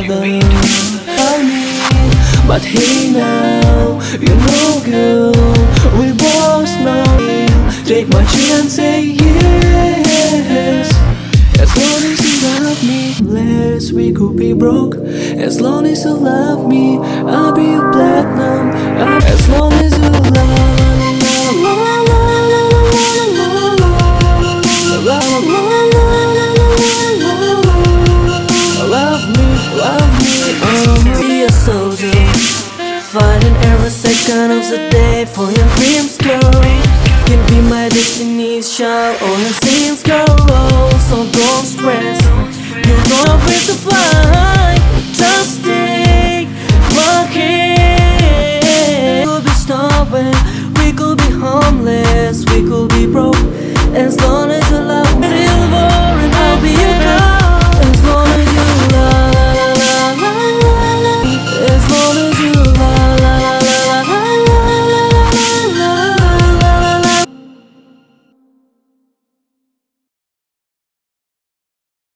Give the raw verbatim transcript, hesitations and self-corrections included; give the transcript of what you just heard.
together. I need, but hey now, you know girl, we both know. Take my chance, say yes. As long as you love me, less we could be broke. As long as you love me, I'll be your platinum. As long as you love me, love me, love me. I'm be a soldier, fighting every second of the day for your dreams, girl. Can be my destiny's child or your sins, girl. So don't stress, you know I'm free to fly.